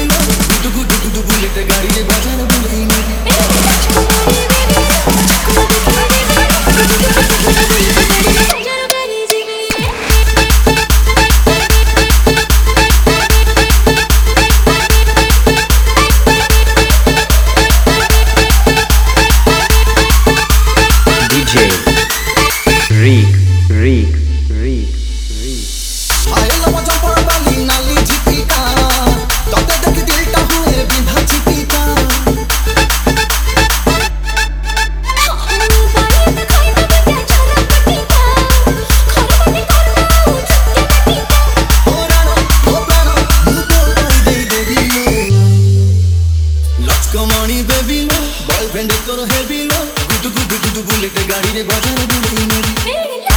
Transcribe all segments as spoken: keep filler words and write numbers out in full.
लो गुडु गुडु गुडु बुलेट गाड़ी रे बाजार बुलाई मेरी डीजे रीक रीक रीक रीक आए लवा चंपड़ वाली नाली झिपिका तोते देख दिलटा हुए बिंधा झिपिका ओ रानो ओ प्राणो मुतो पाई दे देवी लचकमाणी बेबी लो बॉयफ्रेंड तोर हेवी लो गुडु गुडु गुडु बुलेट गाड़ी रे बाजार बुलाई मेरी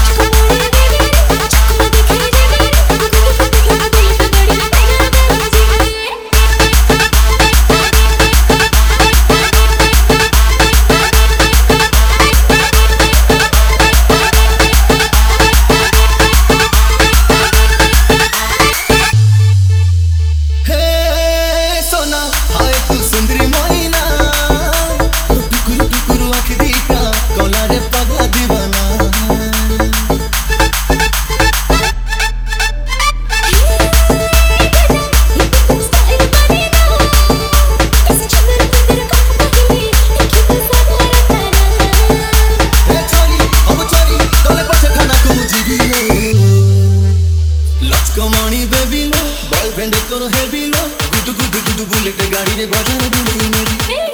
लचकमाणी बेबी लो बॉयफ्रेंड तोर हेवी लो गुडु गुडु गुडु बुलेट गाड़ी रे बाजार बुलाई मेरी।